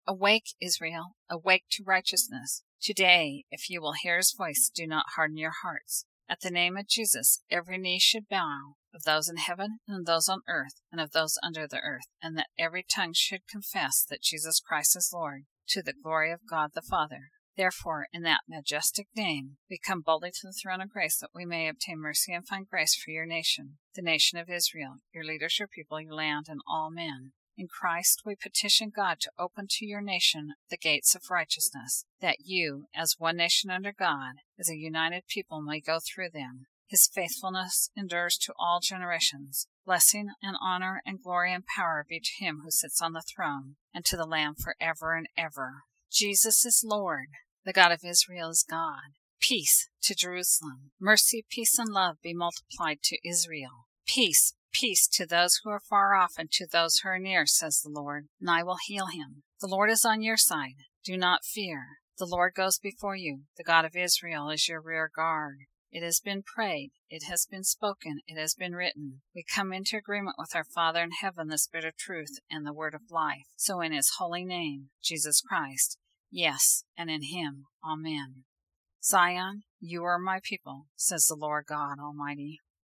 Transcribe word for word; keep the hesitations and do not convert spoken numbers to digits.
Awake, Israel, awake to righteousness. Today, if you will hear his voice, do not harden your hearts. At the name of Jesus, every knee should bow, of those in heaven, and of those on earth, and of those under the earth, and that every tongue should confess that Jesus Christ is Lord, to the glory of God the Father. Therefore, in that majestic name, we come boldly to the throne of grace, that we may obtain mercy and find grace for your nation, the nation of Israel, your leaders, your people, your land, and all men. In Christ we petition God to open to your nation the gates of righteousness, that you, as one nation under God, as a united people, may go through them. His faithfulness endures to all generations. Blessing and honor and glory and power be to him who sits on the throne, and to the Lamb forever and ever. Jesus is Lord. The God of Israel is God. Peace to Jerusalem. Mercy, peace, and love be multiplied to Israel. Peace, peace to those who are far off and to those who are near, says the Lord, and I will heal him. The Lord is on your side. Do not fear. The Lord goes before you. The God of Israel is your rear guard. It has been prayed, it has been spoken, it has been written. We come into agreement with our Father in heaven, the Spirit of truth and the word of life. So in his holy name, Jesus Christ, yes, and in him, amen. Zion, you are my people, says the Lord God Almighty.